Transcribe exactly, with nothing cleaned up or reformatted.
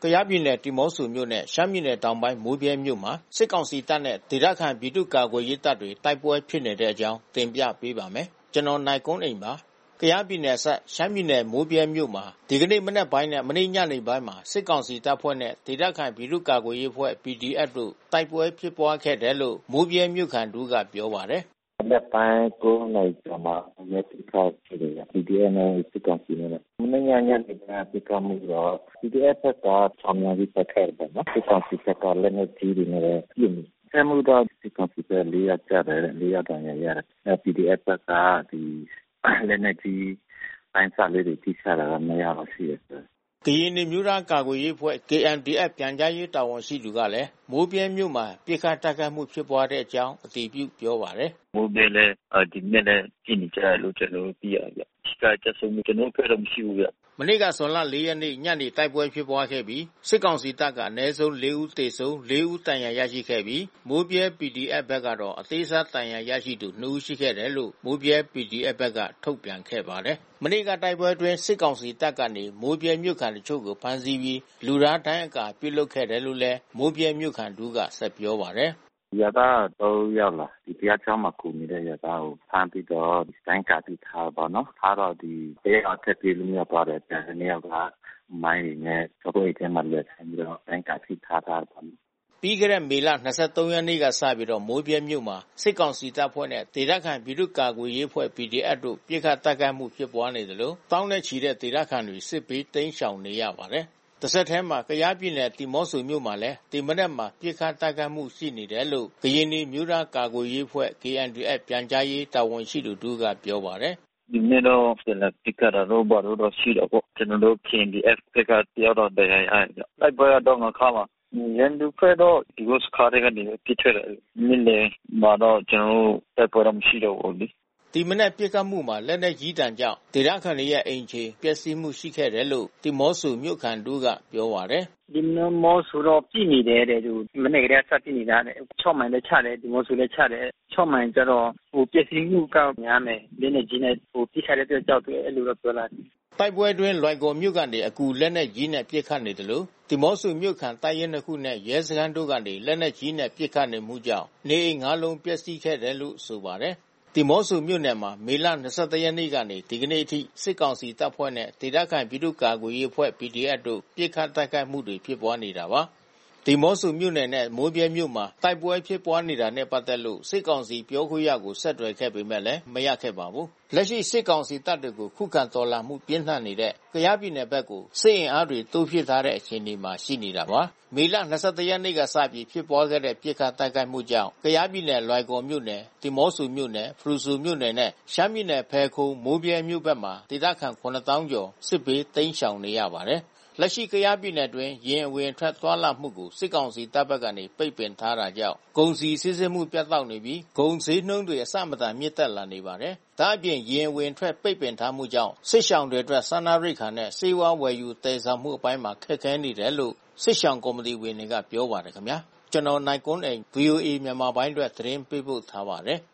ကယားပြည်နယ်ဒီမော့ဆိုမြို့နဲ့ရှမ်းပြည်နယ်တောင်ပိုင်းမိုးဗြဲမြို့မှာစစ်ကောင်စီတပ်နဲ့ဒေသခံပြည်သူ့ကာကွယ်ရေးတပ်တွေတိုက်ပွဲဖြစ်နေတဲ့အကြောင်းတင်ပြပေးပါမယ်။ကျွန်တော်နိုင်ကွန်းအိန်ပါ။ကယားပြည်နယ်ဆက်ရှမ်းပြည်နယ်မိုးဗြဲမြို့မှာဒီကနေ့မနက်ပိုင်းနဲ့မနေ့ညနေပိုင်းမှာစစ်ကောင်စီတပ်ဖွဲ့နဲ့ဒေသခံပြည်သူ့ကာကွယ်ရေးအဖွဲ့ ပီ ဒီ အက်ဖ် တို့တိုက်ပွဲဖြစ်ပွားခဲ့တယ်လို့မိုးဗြဲမြို့ခံတူကပြောပါတယ်။မနက်ပိုင်းကိုးနာရီကျော်မှာရဲတိခောက်ဖြစ်တယ်။ ပီ ဒီ အက်ဖ် နဲ့စစ်ကောင်စီနဲ့မနေ့ညညနေကပြစ်ခတ်မှုတော့ ပီ ဒီ အက်ဖ် ဘက်ကချောင်းများပြီးတက်ခဲ့တယ်နော်။စစ်ကောင်စီဘက်ကလက်နက်ကြီးတွေနဲ့ပစ်နေ။အဲမှုတော့စစ်ကောင်စီဘက်လေးယောက်ကျတယ်။လေးယောက်ဒဏ်ရာရတယ်။အဲ ပီ ဒီ အက်ဖ် ဘက်ကဒီလက်နက်ကြီးပိုင်းစလေးတွေထိချတာကနှစ်ယောက်ရှိတယ်။ကရင်နီမျိုးသားကာကွယ်ရေးအဖွဲ့ ကေ အန် ဒီ အက်ဖ် ပြန်ကြားရေးတာဝန်ရှိသူကလည်းမိုးဗြဲမြို့မှာပစ်ခတ်တိုက်ခိုက်မှုဖြစ်ပွားတဲ့အကြောင်းအတည်ပြုပြောပါတယ်။မိုးဗြဲလည်းဒီနေ့လည်းကြည့်နေကြတယ်လို့ကျွန်တော်သိရတယ်ဗျ။ဒီကကြဆုံးကျွန်တော်ပြောတော့မရှိဘူးဗျ။မနေ့ကဇွန်လလေးရက်နေ့ညနေတိုက်ပွဲဖြစ်ပွားခဲ့ပြီးစစ်ကောင်စီတပ်ကအနည်းဆုံးလေးဦးသေဆုံးလေးဦးဒဏ်ရာရရှိခဲ့ပြီးမိုးဗြဲ ပီ ဒီ အက်ဖ် ဘက်ကတော့အသေးစားဒဏ်ရာရရှိသူနှစ်ဦးရှိခဲ့တယ်လို့မိုးဗြဲ ပီ ဒီ အက်ဖ် ဘက်ကထုတ်ပြန်ခဲ့ပါတယ်။မနေ့ကတိုက်ပွဲအတွင်းစစ်ကောင်စီတပ်ကနေမိုးဗြဲမြို့ခံတချို့ကိုဖမ်းဆီးပြီးလူသားဒိုင်းအကာပြုလုပ်ခဲ့တယ်လို့လည်းမိုးဗြဲမြို့ခံတူကဆက်ပြောပါတယ်။ရတာတော့ရောက်လာဒီတရားချောင်းမှာကူနေတဲ့ရတာကိုဖမ်းပြီးတော့တိုင်းကာတိထားပါတော့ထားတော့ဒီတရားထက်ပြေးလို့ရပါတယ်တနေ့ကမိုင်းနဲ့တော့အိတ်ထဲမှာလက်ဆိုင်ပြီးတော့တိုင်းကာတိထားတာပါပြီးခဲ့တဲ့မေလ၂၃ရက်နေ့ကစပြီးတော့မိုးဗြဲမြို့မှာစစ်ကောင်စီတပ်ဖွဲ့နဲ့ဒေသခံပြည်သူ့ကာကွယ်ရေးအဖွဲ့ ပီ ဒီ အက်ဖ် တို့ပစ်ခတ်တိုက်ခိုက်မှုဖြစ်ပွားနေတယ်လို့တောင်းနဲ့ချီတဲ့ဒေသခံတွေစစ်ဘေးတိမ်းရှောင်နေရပါတယ်။တဆက်တည်းမှာကယားပြည်နယ်ဒီမော့ဆိုမြို့မှာလည်းဒီမနက်မှာပစ်ခတ်တိုက်ခိုက်မှုရှိနေတယ်လို့ကရင်နီမျိုးသားကာကွယ်ရေးအဖွဲ့ ကေ အန် ဒီ အက်ဖ် ပြန်ကြားရေးတာဝန်ရှိသူတို့ကပြောပါတယ်။ဒီနေ့တော့ပြန်လာပစ်ခတ်တာတော့ဘာလို့တော့ရှိတော့ပေါ့ကျွန်တော်တို့ ကေ အန် ဒီ အက်ဖ် ဘက်ကတယောက်တော့တရားရတယ်။တိုက်ပွဲတော့ငါခါမှာရန်သူဖက်တော့ဒီကိုစခါတွေကနေပြစ်ထွက်တယ်။မိလေမှာတော့ကျွန်တော်တို့တိုက်ပွဲတော့မရှိတော့ဘူးလေ။ဒီမနေ့ပြစ်ခတ်မှုမှာလက်နက်ကြီးတံကြောင့်ဒေသခံတွေရဲ့အိမ်ခြေပျက်စီးမှုရှိခဲ့တယ်လို့ဒီမော့ဆိုမြို့ခံတို့ကပြောပါတယ်။ဒီမော့ဆိုတော့ပြည်နေတယ်တဲ့သူမနေ့ကတည်းကစပြည်နေတာတဲ့၆မိုင်လည်းချတယ်ဒီမော့ဆိုလည်းချတယ်၆မိုင်ကျတော့ဟိုပျက်စီးမှုကများမယ်လက်နက်ကြီးနဲ့ဟိုပြစ်ခတ်တဲ့အတွက်ကြောက်တယ်အဲ့လိုတော့ပြောလာတယ်တိုက်ပွဲတွင်လွိုင်ကော်မြို့ကနေအကူလက်နက်ကြီးနဲ့ပစ်ခတ်နေတယ်လို့ဒီမော့ဆိုမြို့ခံတိုက်ရဲနှစ်ခုနဲ့ရဲစခန်းတို့ကနေလက်နက်ကြီးနဲ့ပစ်ခတ်နေမှုကြောင့်နေအိမ်ငါးလုံးပျက်စီးခဲ့တယ်လို့ဆိုပါတယ်ဒီမော့ဆိုမြို့နယ်မှာမေလ၂၁ရက်နေ့ကနေဒီကနေ့အထိစစ်ကောင်စီတပ်ဖွဲ့နဲ့ဒေသခံပြည်သူ့ကာကွယ်ရေးအဖွဲ့ ပီ ဒီ အက်ဖ် တို့ပစ်ခတ်တိုက်ခိုက်မှုတွေဖြစ်ပွားနေတာပါဒီမော့ဆိုမြို့နယ်နဲ့မိုးဗြဲမြို့မှာတိုက်ပွဲဖြစ်ပွားနေတာနဲ့ပတ်သက်လို့စစ်ကောင်စီပြောခွင့်ရကိုဆက်သွယ်ခဲ့ပေမဲ့လည်းမရခဲ့ပါဘူး။လက်ရှိစစ်ကောင်စီတပ်တွေကိုခုခံတော်လှန်မှုပြင်းထန်နေတဲ့ကယားပြည်နယ်ဘက်ကိုစစ်အင်အားတွေတိုးပြစ်ထားတဲ့အခြေအနေမှာရှိနေတာပါ။မေလ၂၁ရက်နေ့ကစပြီးဖြစ်ပွားခဲ့တဲ့ပြစ်ခတ်တိုက်ခိုက်မှုကြောင့်ကယားပြည်နယ်လွိုင်ကော်မြို့နယ်ဒီမော့ဆိုမြို့နယ်ဖရူဆိုမြို့နယ်နဲ့ရှမ်းပြည်နယ်ဖယ်ခုံမိုးဗြဲမြို့ဘက်မှာဒေသခံခုနစ်သောင်းကျော်စစ်ဘေးတိမ်းရှောင်နေရပါတယ်။လက်ရှိကယားပြည်နယ်တွင်ရင်အဝင်ထွက်သွားလာမှုကိုစစ်ကောင်စီတပ်ဘက်ကနေပိတ်ပင်ထားတာကြောင့်ကုန်စည်စည်းစိမ်မှုပြတ်တောက်နေပြီးကုန်စည်နှုန်းတွေအဆမတန်မြင့်တက်လာနေပါတယ်။ဒါအပြင်ရင်အဝင်ထွက်ပိတ်ပင်ထားမှုကြောင့်စစ်ရှောင်တွေအတွက်စားနပ်ရိက္ခာနဲ့ဆေးဝါးဝယ်ယူတည်ဆောင်မှုအပိုင်းမှာခက်ခဲနေတယ်လို့စစ်ရှောင်ကော်မတီဝင်တွေကပြောပါတယ်ခင်ဗျာ။ကျွန်တော်နိုင်ကွန်းအိန် ဗွီအိုအေမြန်မာပိုင်းအတွက်သတင်းပေးပို့ထားပါတယ်။